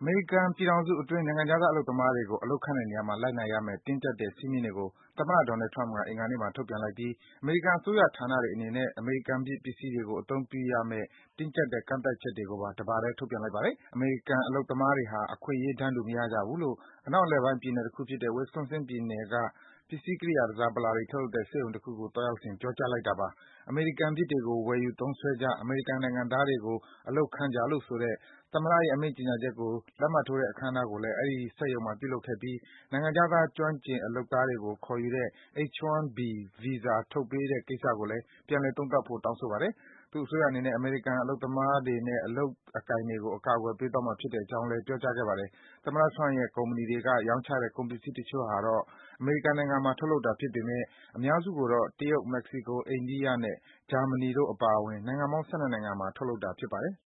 မေရိကန်ပြည်ထောင်စုအတွင်း နိုင်ငံခြားသား အလုပ်သမားတွေကို အလုပ်ခန့်တဲ့နေရာမှာ လိုက်နာရမယ့် တင်းကျပ်တဲ့ စည်းမျဉ်းတွေကို သမ္မတ Donald Trump က အင်္ဂါနေ့မှာ ထုတ်ပြန်လိုက်ပြီး အမေရိကန်အစိုးရဌာနတွေအနေနဲ့ အမေရိကန်ဖြစ် ပစ္စည်းတွေကို အသုံးပြုရမယ့် တင်းကျပ်တဲ့ ကန့်သတ်ချက်တွေကိုပါ တပါတည်း ထုတ်ပြန်လိုက်ပါတယ်။ အမေရိကန်အလုပ်သမားတွေဟာ အခွင့်အရေး တန်းတူ မရကြဘူးလို့ အနောက်အလယ်ပိုင်း ပြည်နယ်တခုဖြစ်တဲ့ Wisconsin ပြည်နယ်က ပစ္စည်းကိရိယာ တန်ဆာပလာတွေ ထုတ်လုပ်တဲ့ စက်ရုံတခုကို သွားရောက်စဉ် ပြောကြားလိုက်တာပါ။ အမေရိကန်ဖြစ်တွေကို ဝယ်ယူသုံးစွဲကြ၊ အမေရိကန်နိုင်ငံသားတွေကို အလုပ်ခန့်ကြလို့ဆိုတဲ့ သမ္မတရဲ့ အမိန့်ကြေညာချက်ကို လက်မှတ်ထိုးတဲ့ အခမ်းအနားကိုလည်း အဲဒီ စက်ရုံမှာ ပြုလုပ်ခဲ့ပြီး နိုင်ငံခြားသား ကျွမ်းကျင်လုပ်သားတွေကို ခေါ်ယူတဲ့ H-1B ဗီဇာ ထုတ်ပေးတဲ့ကိစ္စကိုလည်း ပြန်လည် သုံးသပ်ဖို့ တောင်းဆိုပါတယ်။ သူ့အစိုးရအနေနဲ့ အမေရိကန်အလုပ်သမားတွေနဲ့ အလုပ်အကိုင်တွေကို အကာအကွယ်ပေးသွားမှာ ဖြစ်တဲ့အကြောင်းလည်း ပြောကြားခဲ့ပါတယ်။ သမ္မတ Trump ရဲ့ ကုမ္ပဏီတွေက ရောင်းချတဲ့ ကုန်ပစ္စည်းတချို့ဟာတော့ အမေရိကန်နိုင်ငံမှာ ထုတ်လုပ်တာဖြစ်ပေမယ့် အများစုကိုတော့ တရုတ်၊ မက္ကဆီကို၊ အိန္ဒိယနဲ့ ဂျာမနီတို့အပါအဝင် နိုင်ငံပေါင်း ၁၂ နိုင်ငံမှာ ထုတ်လုပ်တာ ဖြစ်ပါတယ်။